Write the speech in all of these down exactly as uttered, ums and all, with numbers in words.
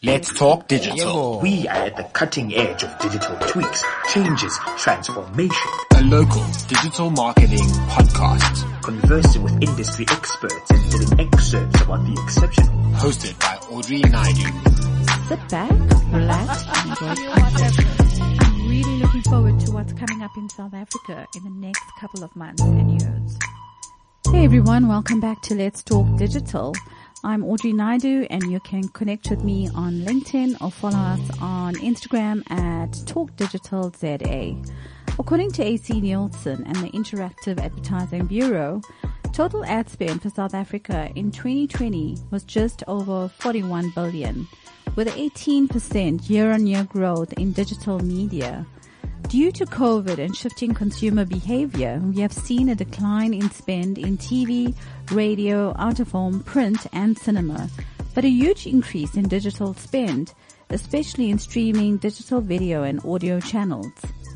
Let's talk digital. We are at the cutting edge of digital tweaks, changes, transformation. A local digital marketing podcast. Conversing with industry experts and telling excerpts about the exceptional. Hosted by Audrey Naidu. Sit back, relax, and enjoy the conversation. I'm really looking forward to what's coming up in South Africa in the next couple of months and years. Hey everyone, welcome back to Let's Talk Digital. I'm Audrey Naidu, and you can connect with me on LinkedIn or follow us on Instagram at Talk Digital Z A. According to A C Nielsen and the Interactive Advertising Bureau, total ad spend for South Africa in twenty twenty was just over forty-one billion, with eighteen percent year-on-year growth in digital media. Due to COVID and shifting consumer behavior, we have seen a decline in spend in T V, radio, out-of-home, print, and cinema, but a huge increase in digital spend, especially in streaming, digital video, and audio channels.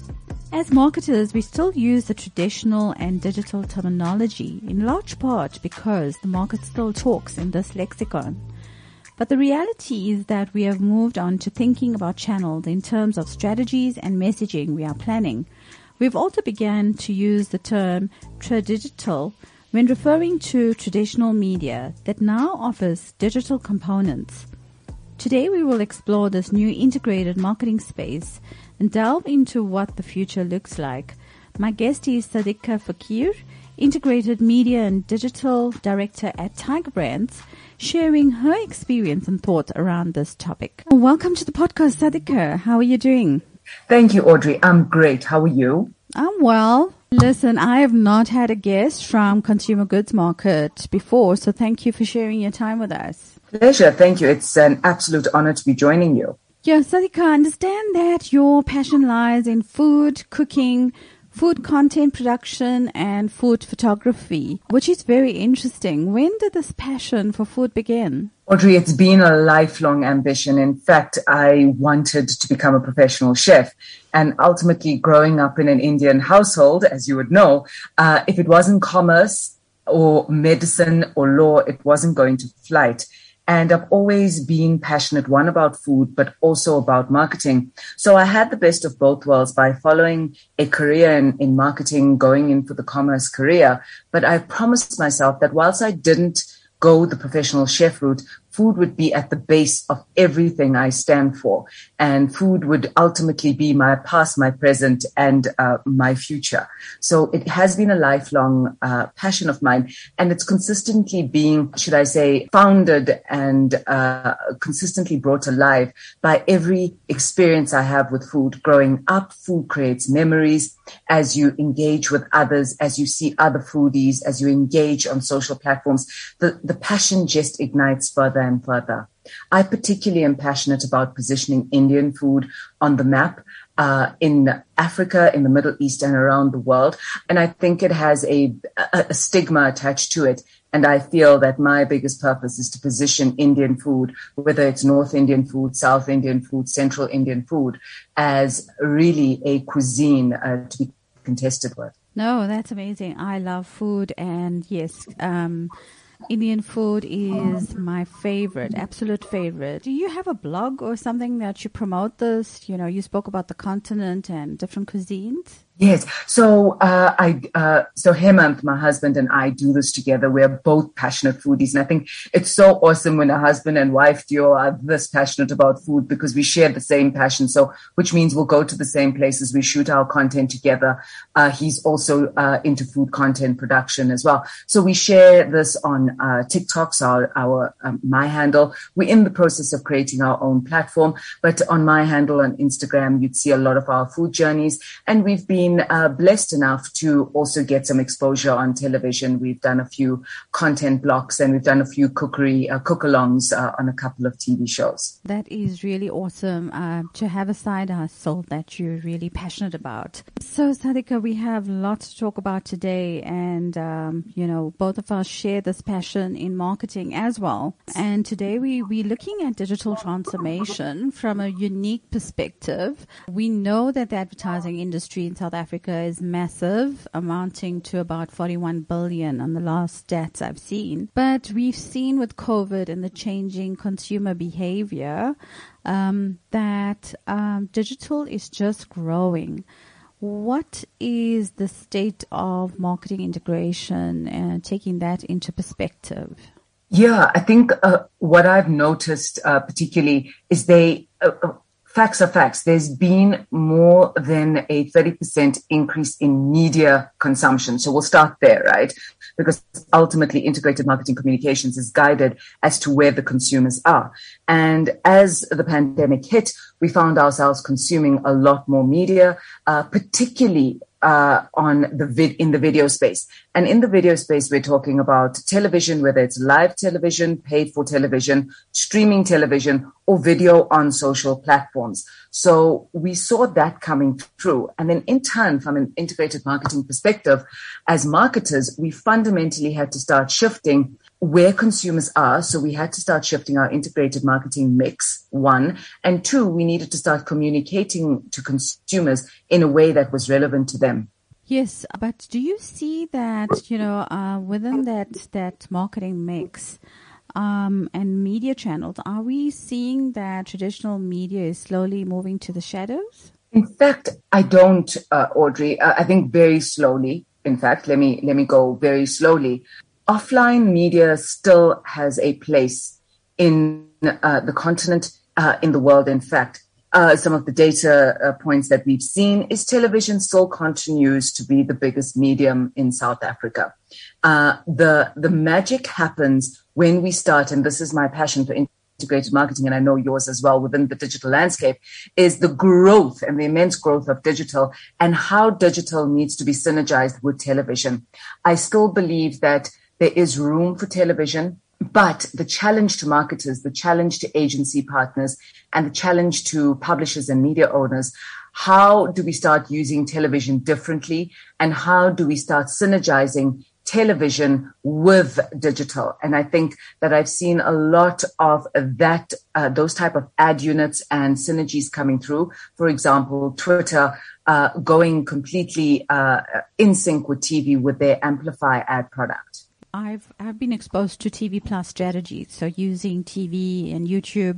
As marketers, we still use the traditional and digital terminology, in large part because the market still talks in this lexicon. But the reality is that we have moved on to thinking about channels in terms of strategies and messaging we are planning. We've also begun to use the term tradigital when referring to traditional media that now offers digital components. Today we will explore this new integrated marketing space and delve into what the future looks like. My guest is Sadika Fakir, Integrated Media and Digital Director at Tiger Brands, sharing her experience and thoughts around this topic. Welcome to the podcast, Sadika. How are you doing? Thank you, Audrey. I'm great. How are you? I'm well. Listen, I have not had a guest from Consumer Goods Market before, so thank you for sharing your time with us. Pleasure. Thank you. It's an absolute honor to be joining you. Yeah, Sadika, I understand that your passion lies in food, cooking, food content production, and food photography, which is very interesting. When did this passion for food begin? Audrey, it's been a lifelong ambition. In fact, I wanted to become a professional chef. And ultimately, growing up in an Indian household, as you would know, uh, if it wasn't commerce or medicine or law, it wasn't going to flight. And I've always been passionate, one, about food, but also about marketing. So I had the best of both worlds by following a career in, in marketing, going in for the commerce career. But I promised myself that whilst I didn't go the professional chef route, food would be at the base of everything I stand for. And food would ultimately be my past, my present, and uh, my future. So it has been a lifelong uh, passion of mine. And it's consistently being, should I say, founded and uh, consistently brought alive by every experience I have with food. Growing up, food creates memories. As you engage with others, as you see other foodies, as you engage on social platforms, the, the passion just ignites further and further. I particularly am passionate about positioning Indian food on the map uh, in Africa, in the Middle East, and around the world. And I think it has a, a, a stigma attached to it. And I feel that my biggest purpose is to position Indian food, whether it's North Indian food, South Indian food, Central Indian food, as really a cuisine uh, to be contested with. No, that's amazing. I love food, and yes, um, Indian food is my favorite, absolute favorite. Do you have a blog or something that you promote this? You know, you spoke about the continent and different cuisines. Yes. So, uh, I, uh, so Hemant, my husband, and I do this together. We're both passionate foodies. And I think it's so awesome when a husband and wife duo are this passionate about food because we share the same passion. So, which means we'll go to the same places. We shoot our content together. Uh, he's also, uh, into food content production as well. So we share this on, uh, TikTok's our, our, um, my handle. We're in the process of creating our own platform, but on my handle on Instagram, you'd see a lot of our food journeys, and we've been Uh, blessed enough to also get some exposure on television. We've done a few content blocks, and we've done a few cookery, uh, cook-alongs uh, on a couple of T V shows. That is really awesome uh, to have a side hustle that you're really passionate about. So, Sadika, we have lots to talk about today, and, um, you know, both of us share this passion in marketing as well. And today we, we're looking at digital transformation from a unique perspective. We know that the advertising industry in South Africa is massive, amounting to about forty-one billion on the last stats I've seen. But we've seen with COVID and the changing consumer behavior um, that um, digital is just growing. What is the state of marketing integration and taking that into perspective? Yeah, I think uh, what I've noticed uh, particularly is they, uh, facts are facts. There's been more than a thirty percent increase in media consumption. So we'll start there, right? Because ultimately integrated marketing communications is guided as to where the consumers are. And as the pandemic hit, we found ourselves consuming a lot more media, uh, particularly Uh, on the vid in the video space. And in the video space, we're talking about television, whether it's live television, paid for television, streaming television, or video on social platforms. So we saw that coming through. And then in turn, from an integrated marketing perspective, as marketers, we fundamentally had to start shifting where consumers are. So we had to start shifting our integrated marketing mix, one. And two, we needed to start communicating to consumers in a way that was relevant to them. Yes, but do you see that, you know, uh, within that, that marketing mix um, and media channels, are we seeing that traditional media is slowly moving to the shadows? In fact, I don't, uh, Audrey. Uh, I think very slowly. In fact, let me let me go very slowly. Offline media still has a place in uh, the continent, uh, in the world. In fact, uh, some of the data uh, points that we've seen is television still continues to be the biggest medium in South Africa. Uh, the the magic happens when we start, and this is my passion for integrated marketing, and I know yours as well, within the digital landscape, is the growth and the immense growth of digital and how digital needs to be synergized with television. I still believe that there is room for television, but the challenge to marketers, the challenge to agency partners, and the challenge to publishers and media owners, how do we start using television differently? And how do we start synergizing television with digital? And I think that I've seen a lot of that, uh, those type of ad units and synergies coming through. For example, Twitter uh, going completely uh, in sync with T V with their Amplify ad product. I've I've been exposed to T V plus strategies, so using T V and YouTube,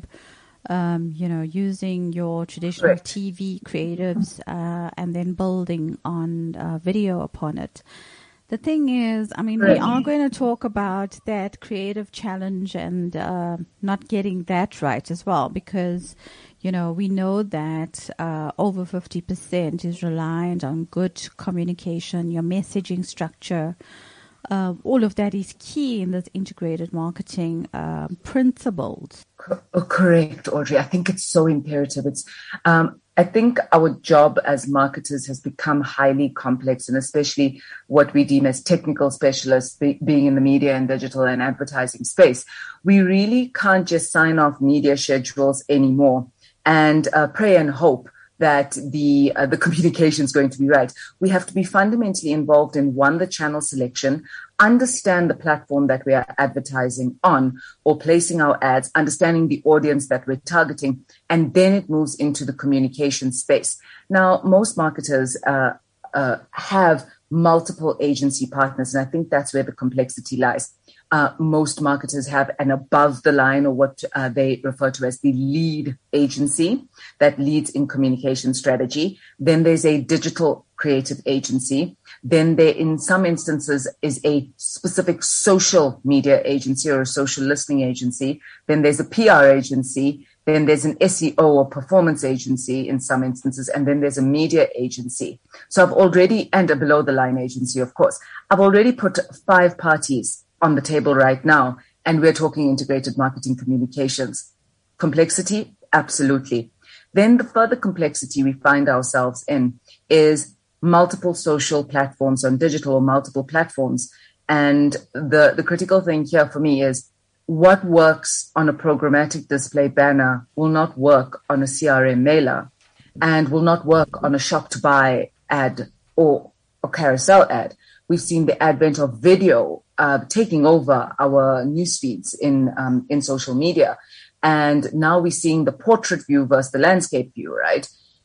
um, you know, using your traditional Correct. T V creatives, uh, and then building on uh, video upon it. The thing is, I mean, we are going to talk about that creative challenge and uh, not getting that right as well, because, you know, we know that uh, over fifty percent is reliant on good communication, your messaging structure. Uh, all of that is key in this integrated marketing uh, principles. Oh, correct, Audrey. I think it's so imperative. It's, um, I think our job as marketers has become highly complex, and especially what we deem as technical specialists, be, being in the media and digital and advertising space. We really can't just sign off media schedules anymore and uh, pray and hope that the uh, the communication is going to be right. We have to be fundamentally involved in, one, the channel selection, understand the platform that we are advertising on or placing our ads, understanding the audience that we're targeting, and then it moves into the communication space. Now, most marketers uh, uh, have multiple agency partners, and I think that's where the complexity lies. Uh, most marketers have an above the line, or what uh, they refer to as the lead agency that leads in communication strategy. Then there's a digital creative agency. Then there, in some instances, is a specific social media agency or a social listening agency. Then there's a P R agency. Then there's an S E O or performance agency in some instances. And then there's a media agency. So I've already, and a below the line agency, of course, I've already put five parties on the table right now, and we're talking integrated marketing communications. Complexity? Absolutely. Then the further complexity we find ourselves in is multiple social platforms on digital or multiple platforms. And the, the critical thing here for me is what works on a programmatic display banner will not work on a C R M mailer and will not work on a shop to buy ad or a carousel ad. We've seen the advent of video uh, taking over our news feeds in um, in social media. And now we're seeing the portrait view versus the landscape view, right?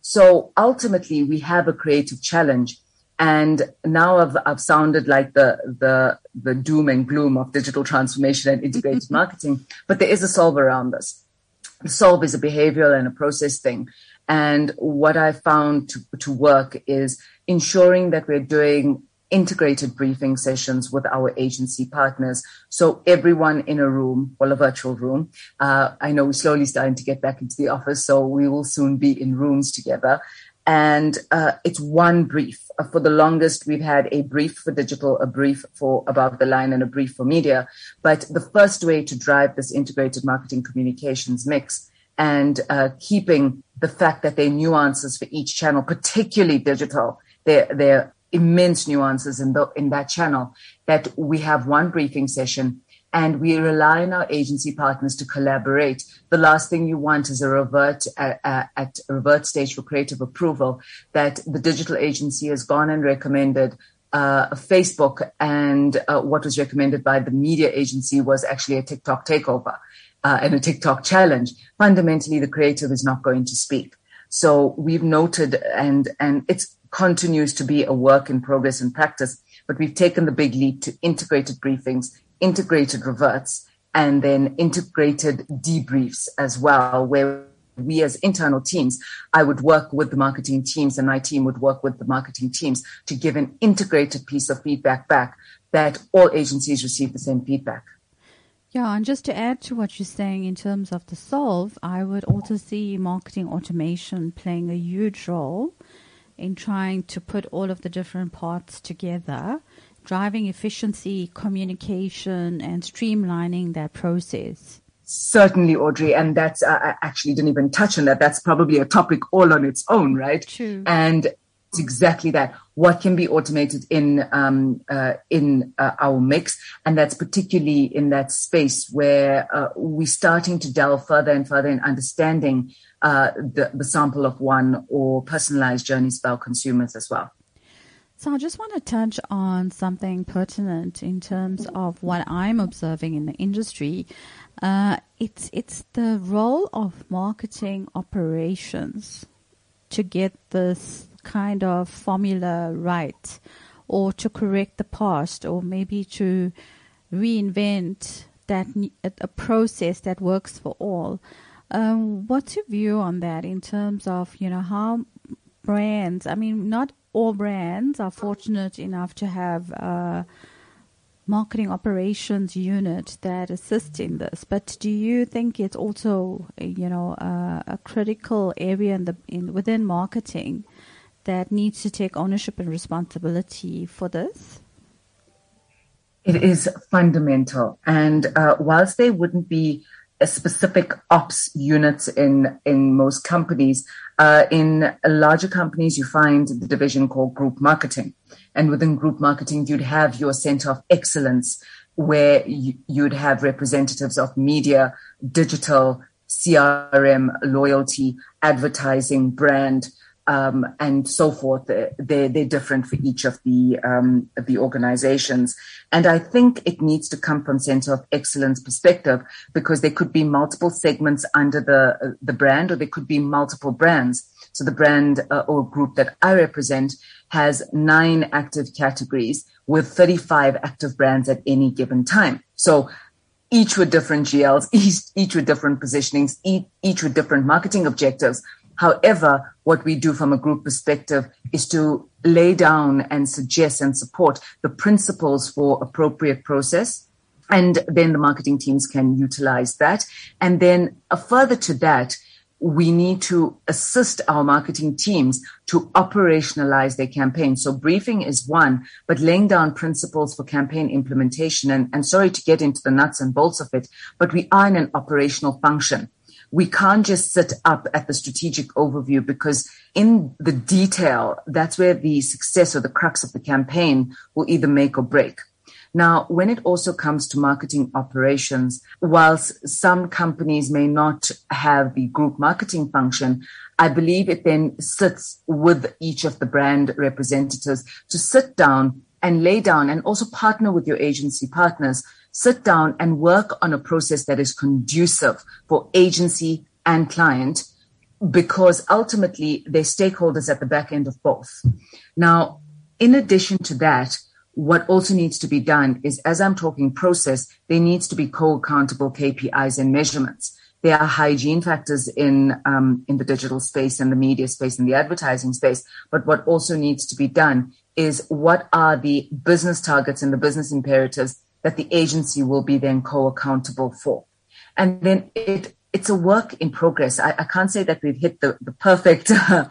So ultimately, we have a creative challenge. And now I've, I've sounded like the, the, the doom and gloom of digital transformation and integrated marketing, but there is a solve around this. The solve is a behavioral and a process thing. And what I found to, to work is ensuring that we're doing integrated briefing sessions with our agency partners. So everyone in a room, well, a virtual room. Uh, I know we're slowly starting to get back into the office, so we will soon be in rooms together. And uh, it's one brief. Uh, for the longest, we've had a brief for digital, a brief for above the line, and a brief for media. But the first way to drive this integrated marketing communications mix and uh, keeping the fact that there are nuances for each channel, particularly digital, there, there are immense nuances in, the, in that channel, that we have one briefing session and we rely on our agency partners to collaborate. The last thing you want is a revert uh, uh, at a revert stage for creative approval, that the digital agency has gone and recommended uh, Facebook, and uh, what was recommended by the media agency was actually a TikTok takeover uh, and a TikTok challenge. Fundamentally, the creative is not going to speak. So we've noted, and and it continues to be a work in progress and practice, but we've taken the big leap to integrated briefings, integrated reverts, and then integrated debriefs as well, where we as internal teams, I would work with the marketing teams and my team would work with the marketing teams to give an integrated piece of feedback back, that all agencies receive the same feedback. Yeah, and just to add to what you're saying in terms of the solve, I would also see marketing automation playing a huge role in trying to put all of the different parts together, driving efficiency, communication, and streamlining that process. Certainly, Audrey, and that's, uh, I actually didn't even touch on that. That's probably a topic all on its own, right? True. And it's exactly that. What can be automated in um, uh, in uh, our mix, and that's particularly in that space where uh, we're starting to delve further and further in understanding uh, the, the sample of one or personalized journeys for our consumers as well. So I just want to touch on something pertinent in terms of what I'm observing in the industry. Uh, it's it's the role of marketing operations to get this kind of formula right, or to correct the past, or maybe to reinvent that a process that works for all. Um, what's your view on that in terms of, you know, how brands, I mean, not all brands are fortunate enough to have a marketing operations unit that assists in this, but do you think it's also, you know, uh, a critical area in the in within marketing that needs to take ownership and responsibility for this? It is fundamental. And uh, whilst there wouldn't be a specific ops units in, in most companies, uh, in larger companies, you find the division called group marketing. And within group marketing, you'd have your center of excellence, where you, you'd have representatives of media, digital, C R M, loyalty, advertising, brand, Um, and so forth. They're, they're different for each of the um, the organizations. And I think it needs to come from center of excellence perspective, because there could be multiple segments under the uh, the brand, or there could be multiple brands. So the brand uh, or group that I represent has nine active categories with thirty-five active brands at any given time. So each with different G Ls, each, each with different positionings, each, each with different marketing objectives. However, what we do from a group perspective is to lay down and suggest and support the principles for appropriate process. And then the marketing teams can utilize that. And then uh, further to that, we need to assist our marketing teams to operationalize their campaign. So briefing is one, but laying down principles for campaign implementation. And, and sorry to get into the nuts and bolts of it, but we are in an operational function. We can't just sit up at the strategic overview, because in the detail, that's where the success or the crux of the campaign will either make or break. Now, when it also comes to marketing operations, whilst some companies may not have the group marketing function, I believe it then sits with each of the brand representatives to sit down and lay down, and also partner with your agency partners, sit down and work on a process that is conducive for agency and client, because ultimately they're stakeholders at the back end of both. Now, in addition to that, what also needs to be done is, as I'm talking process, there needs to be co-accountable K P Is and measurements. There are hygiene factors in um, in the digital space and the media space and the advertising space. But what also needs to be done is, what are the business targets and the business imperatives that the agency will be then co-accountable for? And then it it's a work in progress. I, I can't say that we've hit the, the perfect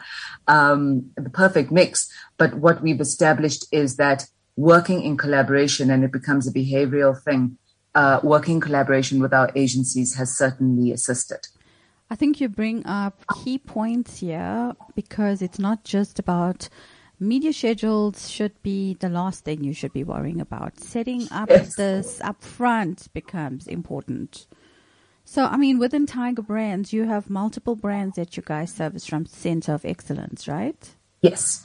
um, the perfect mix, but what we've established is that working in collaboration, and it becomes a behavioral thing, uh, working in collaboration with our agencies has certainly assisted. I think you bring up key points here, because it's not just about media schedules. Should be the last thing you should be worrying about. Setting up yes. this up front becomes important. So, I mean, within Tiger Brands, you have multiple brands that you guys service from Center of Excellence, right? Yes.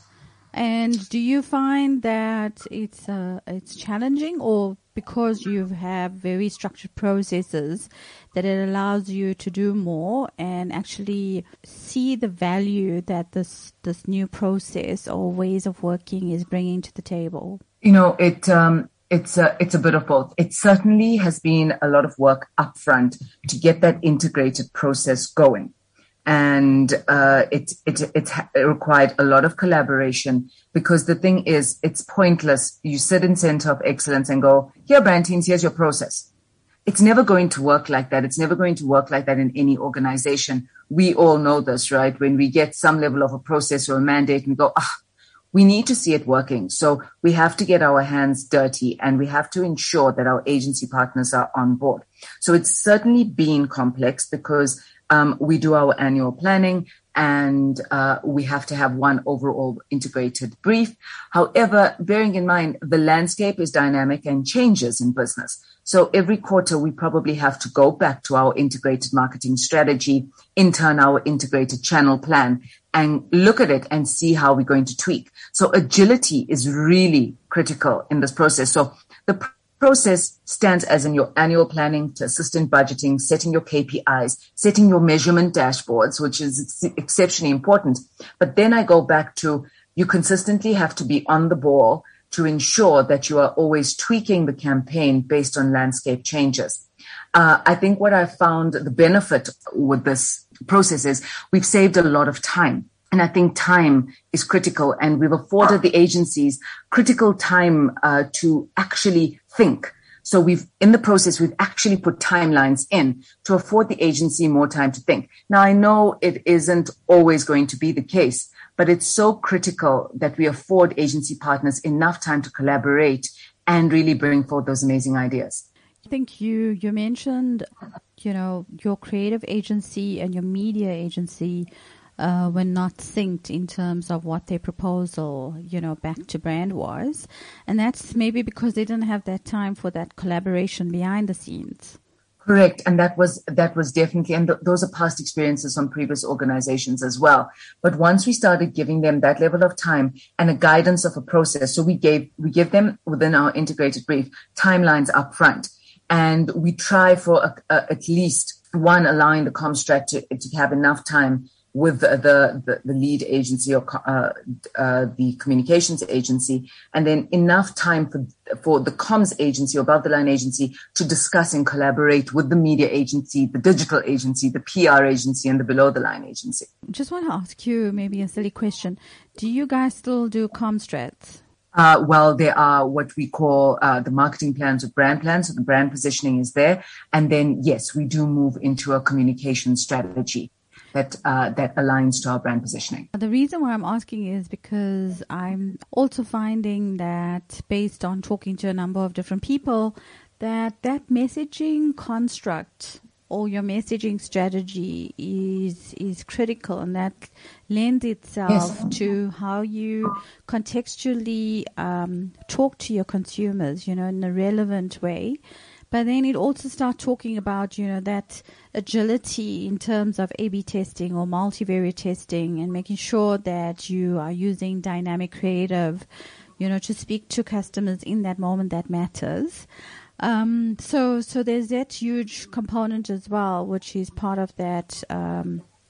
And do you find that it's uh, it's challenging, or because you have very structured processes that it allows you to do more and actually see the value that this this new process or ways of working is bringing to the table? You know, it um, it's a it's a bit of both. It certainly has been a lot of work upfront to get that integrated process going. And uh, it, it, it required a lot of collaboration, because the thing is, it's pointless. You sit in Center of Excellence and go, here, brand teams, here's your process. It's never going to work like that. It's never going to work like that in any organization. We all know this, right? When we get some level of a process or a mandate and go, ah, we need to see it working. So we have to get our hands dirty, and we have to ensure that our agency partners are on board. So it's certainly been complex, because Um, we do our annual planning, and uh, we have to have one overall integrated brief. However, bearing in mind the landscape is dynamic and changes in business. So every quarter we probably have to go back to our integrated marketing strategy, in turn our integrated channel plan, and look at it and see how we're going to tweak. So agility is really critical in this process. So the pr- process stands as in your annual planning to assistant budgeting, setting your K P Is, setting your measurement dashboards, which is ex- exceptionally important. But then I go back to, you consistently have to be on the ball to ensure that you are always tweaking the campaign based on landscape changes. Uh, I think what I found the benefit with this process is we've saved a lot of time. And I think time is critical, and we've afforded the agencies critical time uh, to actually think. So we've, in the process, we've actually put timelines in to afford the agency more time to think. Now, I know it isn't always going to be the case, but it's so critical that we afford agency partners enough time to collaborate and really bring forth those amazing ideas. I think you, you mentioned, you know, your creative agency and your media agency Uh, were not synced in terms of what their proposal, you know, back to brand was. And that's maybe because they didn't have that time for that collaboration behind the scenes. Correct. And that was, that was definitely, and th- those are past experiences from previous organizations as well. But once we started giving them that level of time and a guidance of a process, so we gave, we give them within our integrated brief timelines up front. And we try for a, a, at least one, allowing the comm strat to, to have enough time with the, the, the lead agency or uh, uh, the communications agency, and then enough time for for the comms agency or above the line agency to discuss and collaborate with the media agency, the digital agency, the P R agency, and the below the line agency. Just want to ask you maybe a silly question. Do you guys still do comm strats? Uh, well, there are what we call uh, the marketing plans or brand plans. So the brand positioning is there. And then, yes, we do move into a communication strategy that uh, that aligns to our brand positioning. The reason why I'm asking is because I'm also finding that, based on talking to a number of different people, that that messaging construct or your messaging strategy is is critical, and that lends itself yes. to how you contextually um, talk to your consumers, you know, in a relevant way. But then it also starts talking about, you know, that agility in terms of A B testing or multivariate testing, and making sure that you are using dynamic creative, you know, to speak to customers in that moment that matters. Um, so, so there's that huge component as well, which is part of that, um,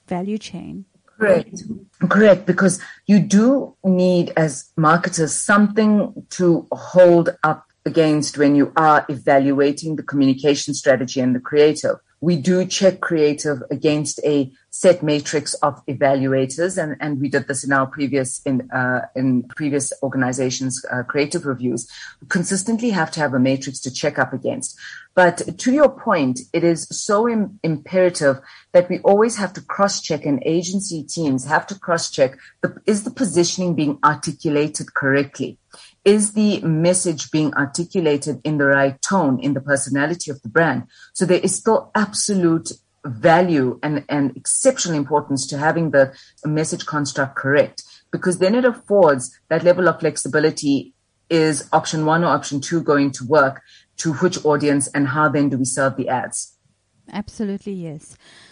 value chain. Correct. Correct. Because you do need, as marketers, something to hold up against when you are evaluating the communication strategy and the creative. We do check creative against a set matrix of evaluators, and, and we did this in our previous in uh, in previous organizations' uh, creative reviews. We consistently have to have a matrix to check up against. But to your point, it is so im- imperative that we always have to cross-check, and agency teams have to cross-check, the, is the positioning being articulated correctly? Is the message being articulated in the right tone, in the personality of the brand? So there is still absolute value and, and exceptional importance to having the message construct correct, because then it affords that level of flexibility. Is option one or option two going to work, to which audience, and how then do we serve the ads? Absolutely, yes.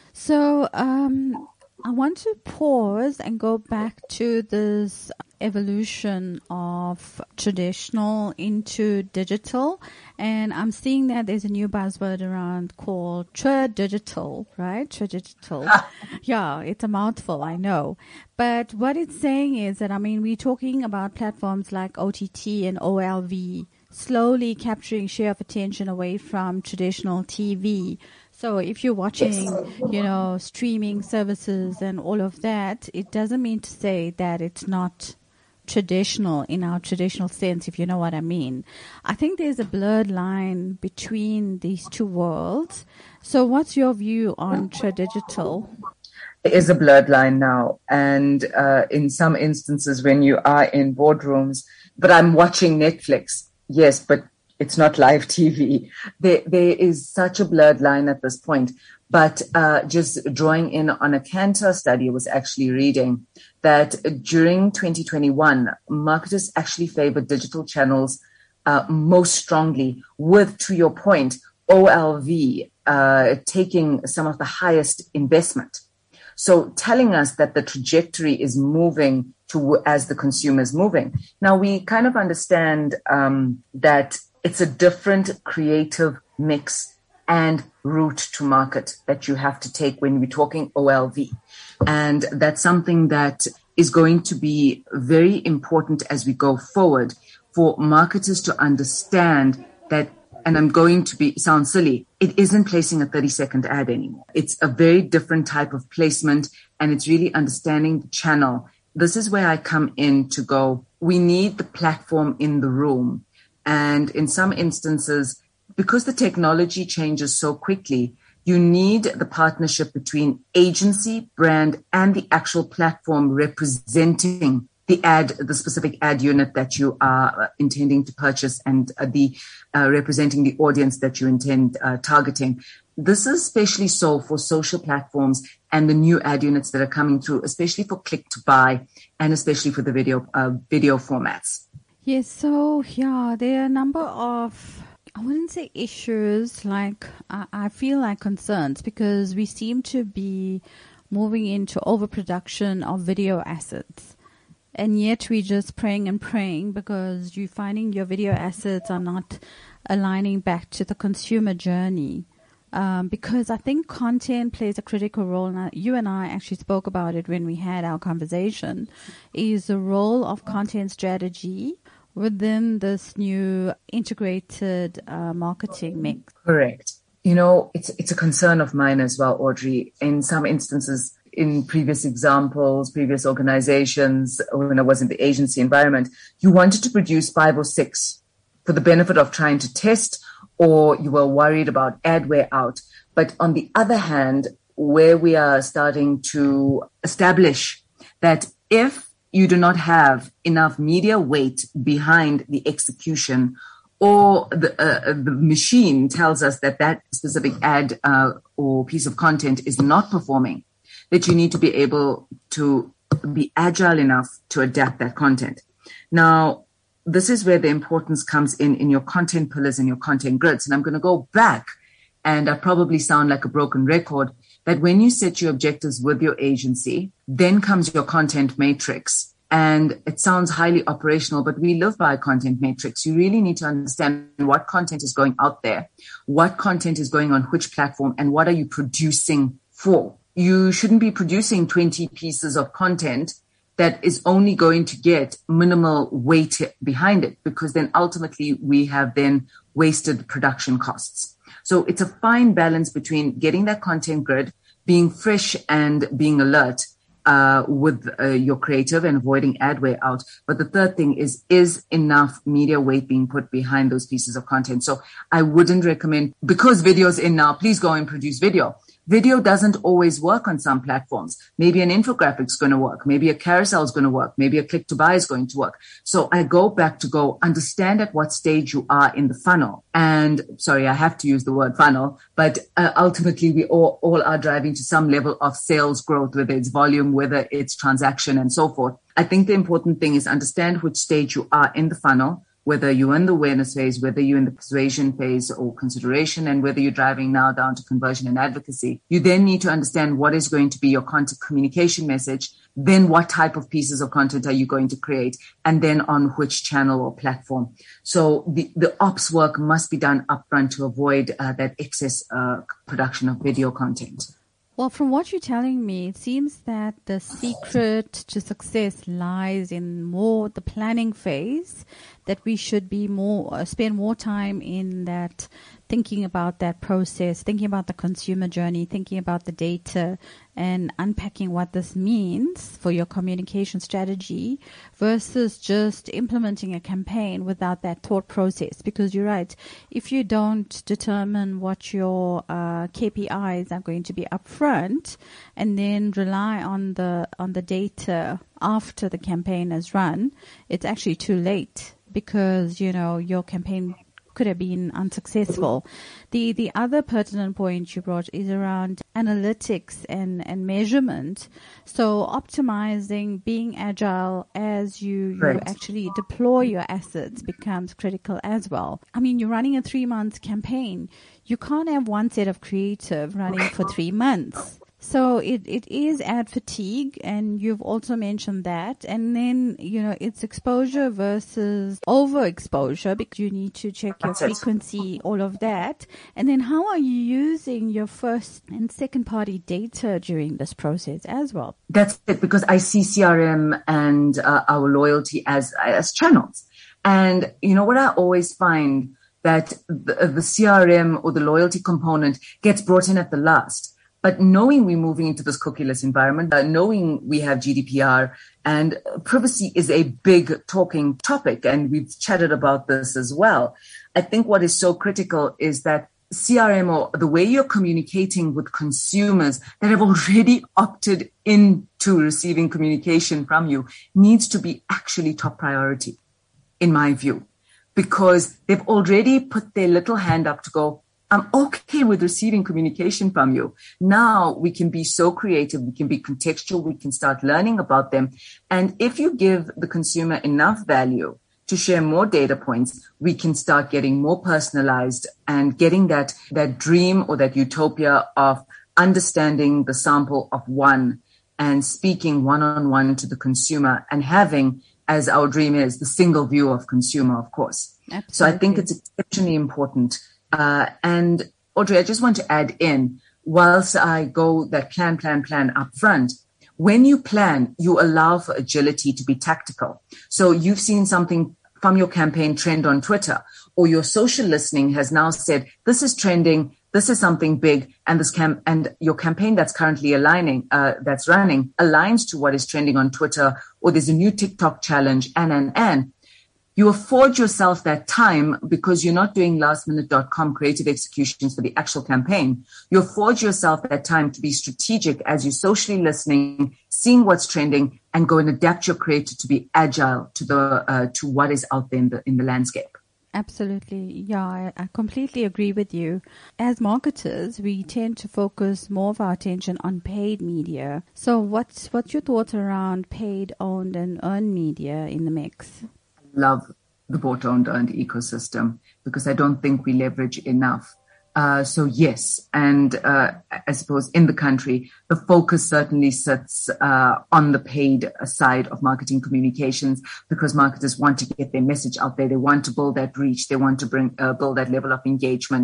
So um, I want to pause and go back to this evolution of traditional into digital. And I'm seeing that there's a new buzzword around called tra-digital, right? Tra-digital. Yeah, it's a mouthful, I know. But what it's saying is that, I mean, we're talking about platforms like O T T and O L V slowly capturing share of attention away from traditional T V. So if you're watching, you know, streaming services and all of that, it doesn't mean to say that it's not traditional in our traditional sense, if you know what I mean. I think there's a blurred line between these two worlds. So what's your view on tradigital? There is a blurred line now. And uh, in some instances when you are in boardrooms, but I'm watching Netflix, yes, but it's not live T V. There, there is such a blurred line at this point. But uh, just drawing in on a Kantar study, I was actually reading that during twenty twenty-one, marketers actually favored digital channels uh, most strongly, with, to your point, O L V uh, taking some of the highest investment. So telling us that the trajectory is moving to as the consumer is moving. Now, we kind of understand um, that it's a different creative mix and route to market that you have to take when we're talking O L V. And that's something that is going to be very important as we go forward for marketers to understand that, and I'm going to be sound silly, it isn't placing a thirty second ad anymore. It's a very different type of placement, and it's really understanding the channel. This is where I come in to go, we need the platform in the room. And in some instances, because the technology changes so quickly, you need the partnership between agency, brand, and the actual platform representing the ad, the specific ad unit that you are intending to purchase, and uh, the uh, representing the audience that you intend uh, targeting. This is especially so for social platforms and the new ad units that are coming through, especially for click to buy and especially for the video uh, video formats. Yes, so yeah, there are a number of, I wouldn't say issues, like I, I feel like concerns, because we seem to be moving into overproduction of video assets. And yet we're just praying and praying because you're finding your video assets are not aligning back to the consumer journey. Um, because I think content plays a critical role, and you and I actually spoke about it when we had our conversation, is the role of content strategy within this new integrated uh, marketing mix. Correct. You know, it's it's a concern of mine as well, Audrey. In some instances, in previous examples, previous organizations, when I was in the agency environment, you wanted to produce five or six for the benefit of trying to test, or you were worried about ad wear out. But on the other hand, where we are starting to establish that if you do not have enough media weight behind the execution, or the, uh, the machine tells us that that specific ad uh, or piece of content is not performing, that you need to be able to be agile enough to adapt that content. Now, this is where the importance comes in, in your content pillars and your content grids. And I'm going to go back, and I probably sound like a broken record, that when you set your objectives with your agency, then comes your content matrix. And it sounds highly operational, but we live by a content matrix. You really need to understand what content is going out there, what content is going on which platform, and what are you producing for. you shouldn't be producing twenty pieces of content that is only going to get minimal weight behind it, because then ultimately we have then wasted production costs. So it's a fine balance between getting that content grid, being fresh and being alert uh, with uh, your creative and avoiding ad wear out. But the third thing is, is enough media weight being put behind those pieces of content? So I wouldn't recommend, because video's in now, please go and produce video. Video doesn't always work on some platforms. Maybe an infographic is going to work. Maybe a carousel is going to work. Maybe a click to buy is going to work. So I go back to go understand at what stage you are in the funnel. And sorry, I have to use the word funnel, but uh, ultimately we all, all are driving to some level of sales growth, whether it's volume, whether it's transaction and so forth. I think the important thing is understand which stage you are in the funnel, whether you're in the awareness phase, whether you're in the persuasion phase or consideration, and whether you're driving now down to conversion and advocacy. You then need to understand what is going to be your content communication message, then what type of pieces of content are you going to create, and then on which channel or platform. So the, the ops work must be done upfront to avoid uh, that excess uh, production of video content. Well, from what you're telling me, it seems that the secret to success lies in more the planning phase, that we should be more, uh, spend more time in that, thinking about that process, thinking about the consumer journey, thinking about the data, and unpacking what this means for your communication strategy versus just implementing a campaign without that thought process. Because you're right, if you don't determine what your uh, K P Is are going to be upfront and then rely on the on the data after the campaign has run, it's actually too late, because, you know, your campaign could have been unsuccessful. The the other pertinent point you brought is around analytics and, and measurement. So optimizing, being agile as you, you right. actually deploy your assets becomes critical as well. I mean, you're running a three-month campaign. You can't have one set of creative running for three months. So it, it is ad fatigue, and you've also mentioned that. And then, you know, it's exposure versus overexposure, because you need to check your frequency, all of that. And then how are you using your first and second party data during this process as well? That's it, because I see C R M and uh, our loyalty as, as channels. And, you know, what I always find that the, the C R M or the loyalty component gets brought in at the last. But knowing we're moving into this cookieless environment, uh, knowing we have G D P R, and privacy is a big talking topic, and we've chatted about this as well. I think what is so critical is that C R M, or the way you're communicating with consumers that have already opted into receiving communication from you, needs to be actually top priority, in my view, because they've already put their little hand up to go, I'm okay with receiving communication from you. Now we can be so creative. We can be contextual. We can start learning about them. And if you give the consumer enough value to share more data points, we can start getting more personalized and getting that, that dream or that utopia of understanding the sample of one and speaking one-on-one to the consumer, and having, as our dream is, the single view of consumer, of course. Absolutely. So I think it's exceptionally important. Uh, and Audrey, I just want to add in, whilst I go that plan, plan, plan up front, when you plan, you allow for agility to be tactical. So you've seen something from your campaign trend on Twitter, or your social listening has now said, this is trending, this is something big, and this cam- and your campaign that's currently aligning, uh, that's running, aligns to what is trending on Twitter, or there's a new TikTok challenge, and, and, and. You afford yourself that time, because you're not doing last minute dot com creative executions for the actual campaign. You afford yourself that time to be strategic as you're socially listening, seeing what's trending, and go and adapt your creative to be agile to the uh, to what is out there in the in the landscape. Absolutely. Yeah, I, I completely agree with you. As marketers, we tend to focus more of our attention on paid media. So what's what's your thoughts around paid, owned, and earned media in the mix? Love the bought, owned, earned ecosystem, because I don't think we leverage enough. Uh, so yes, and uh, I suppose in the country, the focus certainly sits uh, on the paid side of marketing communications, because marketers want to get their message out there. They want to build that reach. They want to bring uh, build that level of engagement.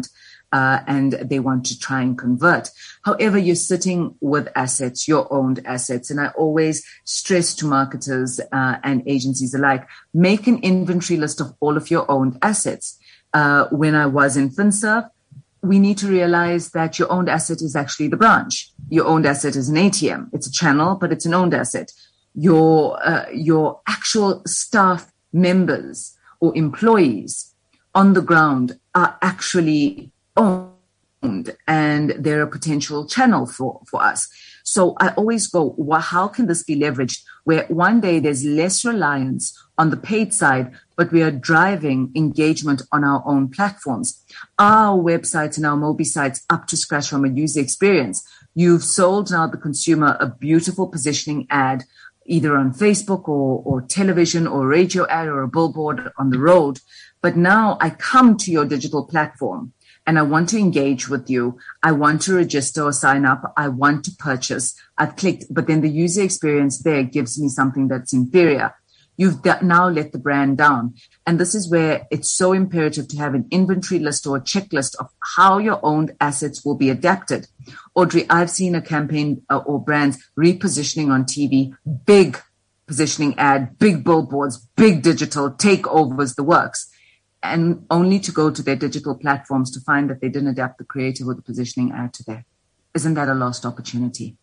uh, and they want to try and convert. However, you're sitting with assets, your owned assets. And I always stress to marketers uh, and agencies alike, make an inventory list of all of your owned assets. Uh, when I was in FinServ, we need to realize that your owned asset is actually the branch. Your owned asset is an A T M. It's a channel, but it's an owned asset. Your, uh, your actual staff members or employees on the ground are actually owned, and they're a potential channel for, for us. So I always go, well, how can this be leveraged where one day there's less reliance on the paid side, but we are driving engagement on our own platforms? Our websites and our mobile sites up to scratch from a user experience. You've sold now the consumer a beautiful positioning ad, either on Facebook or, or television or radio ad or a billboard on the road. But now I come to your digital platform and I want to engage with you. I want to register or sign up. I want to purchase. I've clicked, but then the user experience there gives me something that's inferior. You've now let the brand down. And this is where it's so imperative to have an inventory list or a checklist of how your owned assets will be adapted. Audrey, I've seen a campaign uh, or brands repositioning on T V, big positioning ad, big billboards, big digital takeovers, the works, and only to go to their digital platforms to find that they didn't adapt the creative or the positioning ad to there. Isn't that a lost opportunity?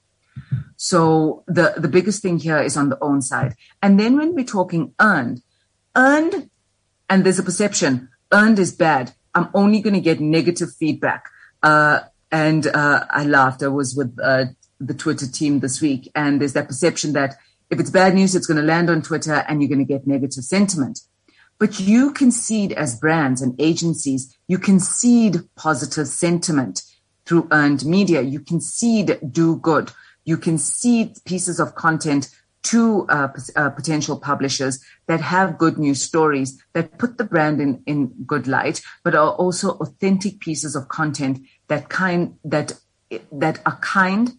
So the, the biggest thing here is on the own side. And then when we're talking earned, earned, and there's a perception, earned is bad. I'm only going to get negative feedback. Uh, and uh, I laughed. I was with uh, the Twitter team this week, and there's that perception that if it's bad news, it's going to land on Twitter and you're going to get negative sentiment. But you can seed as brands and agencies, you can seed positive sentiment through earned media. You can seed do good. You can seed pieces of content to uh, p- uh, potential publishers that have good news stories that put the brand in, in good light, but are also authentic pieces of content that kind that that are kind,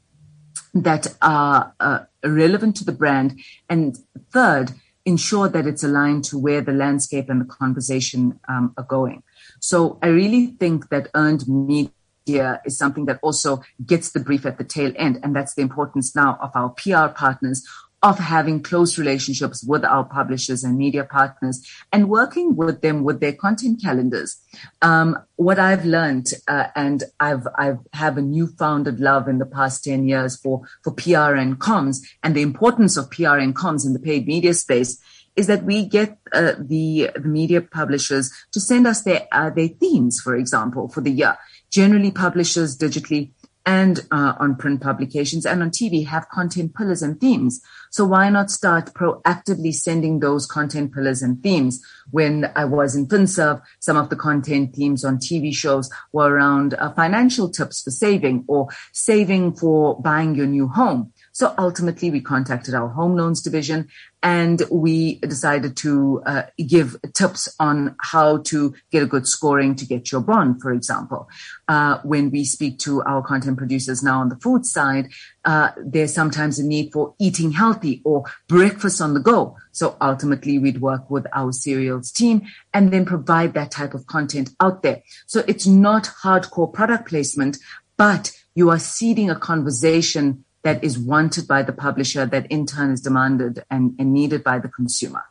that are uh, relevant to the brand, and third, ensure that it's aligned to where the landscape and the conversation um, are going. So I really think that earned media is something that also gets the brief at the tail end. And that's the importance now of our P R partners, of having close relationships with our publishers and media partners and working with them with their content calendars. Um, what I've learned, uh, and I've, I've have a newfounded love in the past ten years for, for P R and comms, and the importance of P R and comms in the paid media space, is that we get uh, the, the media publishers to send us their, uh, their themes, for example, for the year. Generally, publishers digitally and uh, on print publications and on T V have content pillars and themes. So why not start proactively sending those content pillars and themes? When I was in FinServ, some of the content themes on T V shows were around uh, financial tips for saving or saving for buying your new home. So ultimately, we contacted our home loans division and we decided to uh, give tips on how to get a good scoring to get your bond, for example. Uh, when we speak to our content producers now on the food side, uh, there's sometimes a need for eating healthy or breakfast on the go. So ultimately, we'd work with our cereals team and then provide that type of content out there. So it's not hardcore product placement, but you are seeding a conversation that is wanted by the publisher, that in turn is demanded and, and needed by the consumer.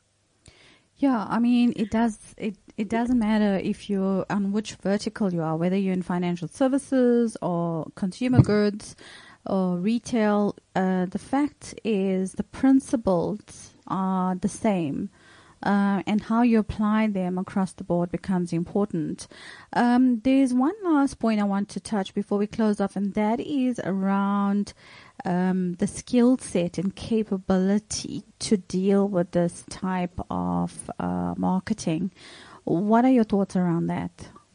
Yeah, I mean, it does. It it doesn't matter if you're on which vertical you are, whether you're in financial services or consumer goods or retail. Uh, the fact is, the principles are the same. Uh, and how you apply them across the board becomes important. Um, there's one last point I want to touch before we close off, and that is around um, the skill set and capability to deal with this type of uh, marketing. What are your thoughts around that?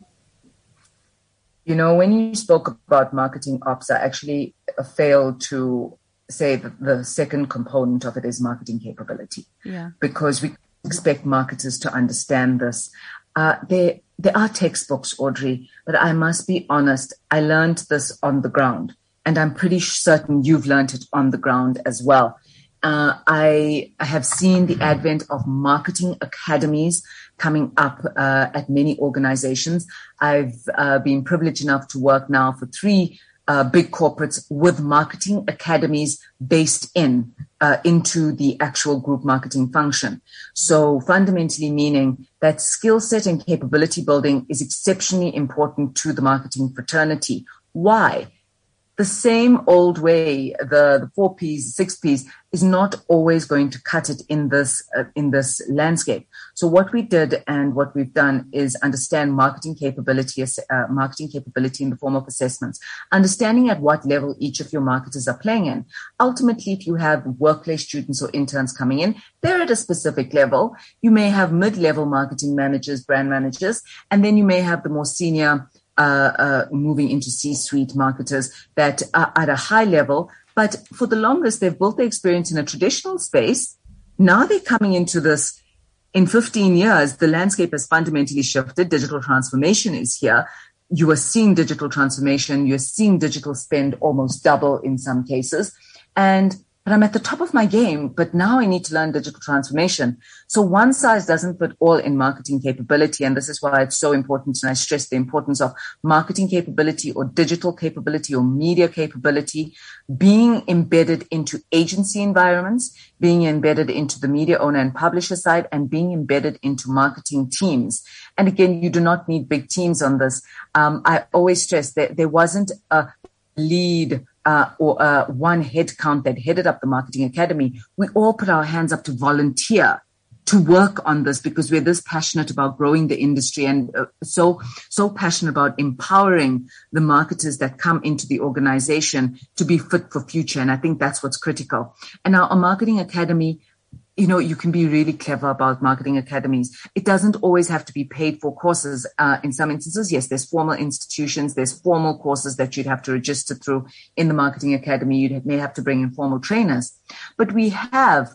You know, when you spoke about marketing ops, I actually failed to say that the second component of it is marketing capability. Yeah. Because we expect marketers to understand this. Uh, there, there are textbooks, Audrey, but I must be honest, I learned this on the ground, and I'm pretty certain you've learned it on the ground as well. Uh, I, I have seen the advent of marketing academies coming up uh, at many organizations. I've uh, been privileged enough to work now for three uh, big corporates with marketing academies based in uh, into the actual group marketing function. So fundamentally meaning that skill set and capability building is exceptionally important to the marketing fraternity. Why? The same old way, the, the four P's, six P's is not always going to cut it in this, uh, in this landscape. So what we did and what we've done is understand marketing capability, uh, marketing capability in the form of assessments, understanding at what level each of your marketers are playing in. Ultimately, if you have workplace students or interns coming in, they're at a specific level. You may have mid-level marketing managers, brand managers, and then you may have the more senior Uh, uh, moving into C-suite marketers that are at a high level. But for the longest, they've built their experience in a traditional space. Now they're coming into this. In fifteen years, the landscape has fundamentally shifted. Digital transformation is here. You are seeing digital transformation. You're seeing digital spend almost double in some cases. And but I'm at the top of my game, but now I need to learn digital transformation. So one size doesn't fit all in marketing capability. And this is why it's so important. And I stress the importance of marketing capability or digital capability or media capability, being embedded into agency environments, being embedded into the media owner and publisher side, and being embedded into marketing teams. And again, you do not need big teams on this. Um, I always stress that there wasn't a lead Uh, or uh, one head count that headed up the marketing academy. We all put our hands up to volunteer to work on this because we're this passionate about growing the industry and uh, so so passionate about empowering the marketers that come into the organization to be fit for future. And I think that's what's critical. And now a marketing academy, you know, you can be really clever about marketing academies. It doesn't always have to be paid for courses. Uh, in some instances, yes, there's formal institutions, there's formal courses that you'd have to register through in the marketing academy. You may have to bring in formal trainers, but we have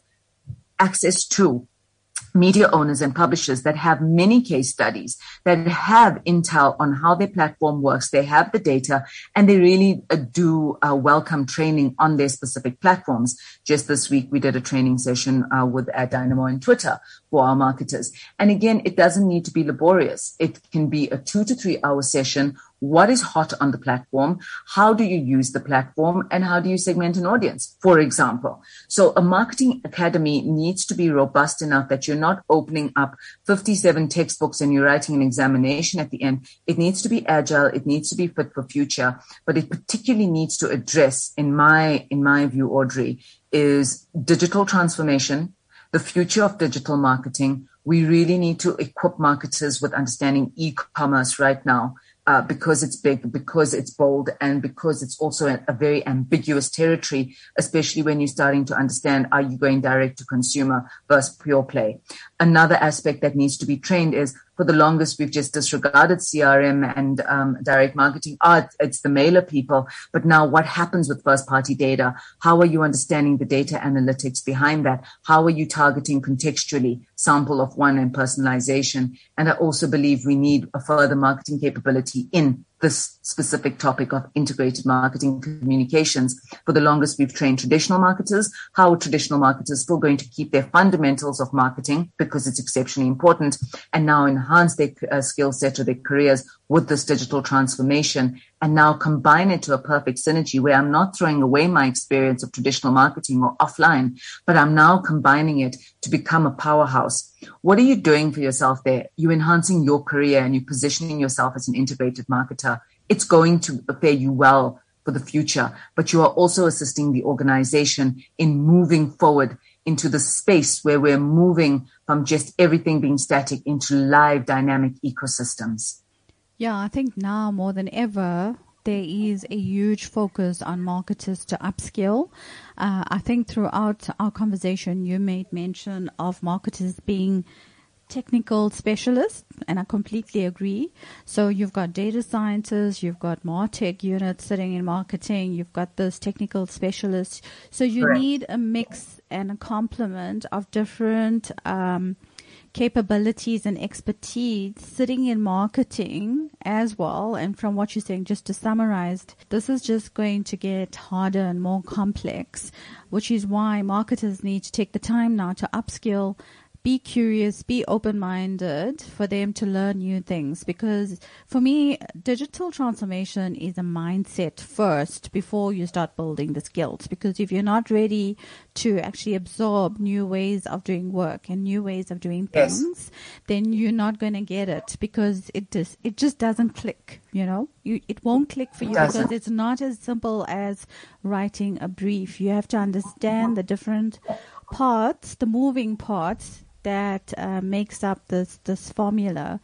access to media owners and publishers that have many case studies, that have intel on how their platform works. They have the data and they really uh, do uh, welcome training on their specific platforms. Just this week, we did a training session uh, with uh, Dynamo and Twitter for our marketers. And again, it doesn't need to be laborious. It can be a two to three hour session. What is hot on the platform? How do you use the platform? And how do you segment an audience, for example? So a marketing academy needs to be robust enough that you're not opening up fifty-seven textbooks and you're writing an examination at the end. It needs to be agile. It needs to be fit for future, but it particularly needs to address, in my, in my view, Audrey, is digital transformation, the future of digital marketing. We really need to equip marketers with understanding e-commerce right now. Uh, because it's big, because it's bold, and because it's also a, a very ambiguous territory, especially when you're starting to understand, are you going direct to consumer versus pure play? Another aspect that needs to be trained is, for the longest, we've just disregarded C R M and um, direct marketing. Ah, oh, it's the mailer people. But now what happens with first-party data? How are you understanding the data analytics behind that? How are you targeting contextually, sample of one, and personalization? And I also believe we need a further marketing capability in this specific topic of integrated marketing communications. For the longest, we've trained traditional marketers. How are traditional marketers still going to keep their fundamentals of marketing because it's exceptionally important, and now enhance their uh, skill set or their careers with this digital transformation, and now combine it to a perfect synergy where I'm not throwing away my experience of traditional marketing or offline, but I'm now combining it to become a powerhouse. What are you doing for yourself there? You're enhancing your career and you're positioning yourself as an integrated marketer. It's going to fare you well for the future, but you are also assisting the organization in moving forward into the space where we're moving from just everything being static into live dynamic ecosystems. Yeah, I think now more than ever, there is a huge focus on marketers to upskill. Uh, I think throughout our conversation, you made mention of marketers being technical specialists, and I completely agree. So you've got data scientists, you've got MarTech units sitting in marketing, you've got those technical specialists. So you Correct. need a mix and a complement of different um capabilities and expertise sitting in marketing as well. And from what you're saying, just to summarize, this is just going to get harder and more complex, which is why marketers need to take the time now to upskill, be curious, be open-minded for them to learn new things. Because for me, digital transformation is a mindset first before you start building the skills. Because if you're not ready to actually absorb new ways of doing work and new ways of doing things, yes, then you're not going to get it, because it just, it just doesn't click, you know. You, it won't click for you because it's not as simple as writing a brief. You have to understand the different parts, the moving parts that uh, makes up this this formula.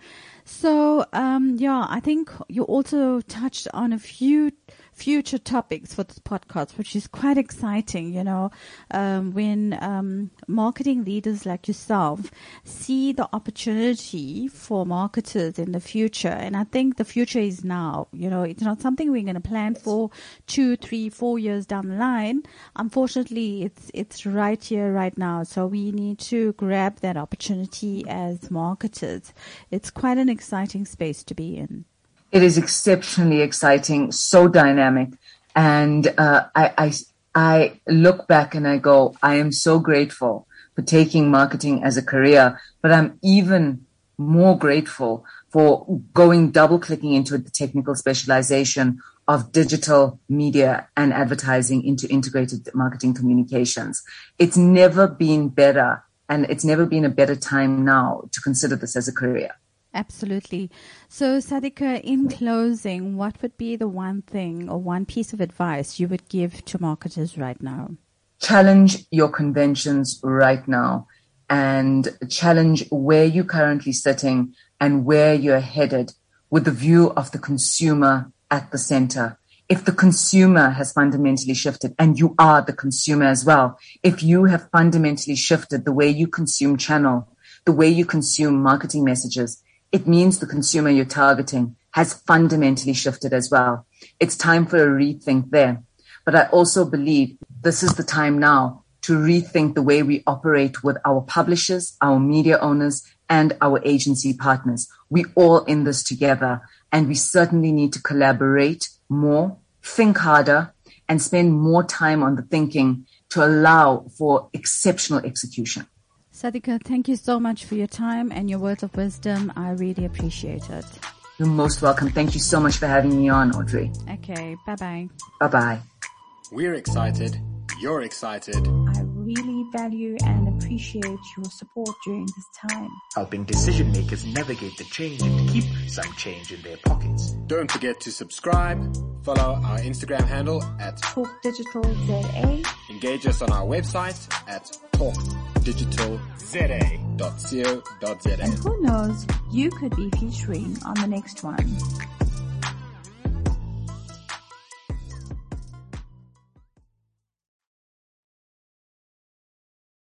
So um yeah, I think you also touched on a few future topics for this podcast, which is quite exciting, you know, um, when um, marketing leaders like yourself see the opportunity for marketers in the future. And I think the future is now, you know, it's not something we're going to plan for two, three, four years down the line. Unfortunately, it's it's right here, right now. So we need to grab that opportunity as marketers. It's quite an exciting space to be in. It is exceptionally exciting, so dynamic. And uh, I, I, I look back and I go, I am so grateful for taking marketing as a career, but I'm even more grateful for going double clicking into the technical specialization of digital media and advertising into integrated marketing communications. It's never been better, and it's never been a better time now to consider this as a career. Absolutely. So, Sadika, in closing, what would be the one thing or one piece of advice you would give to marketers right now? Challenge your conventions right now, and challenge where you're currently sitting and where you're headed, with the view of the consumer at the center. If the consumer has fundamentally shifted, and you are the consumer as well, if you have fundamentally shifted the way you consume channel, the way you consume marketing messages, it means the consumer you're targeting has fundamentally shifted as well. It's time for a rethink there. But I also believe this is the time now to rethink the way we operate with our publishers, our media owners, and our agency partners. We all in this together, and we certainly need to collaborate more, think harder, and spend more time on the thinking to allow for exceptional execution. Sadika, thank you so much for your time and your words of wisdom. I really appreciate it. You're most welcome. Thank you so much for having me on, Audrey. Okay, bye-bye. Bye-bye. We're excited. You're excited. I really value and appreciate your support during this time. Helping decision makers navigate the change and keep some change in their pockets. Don't forget to subscribe, follow our Instagram handle at Talk Digital Z A. Engage us on our website at talk digital z a dot co dot z a. And who knows, you could be featuring on the next one.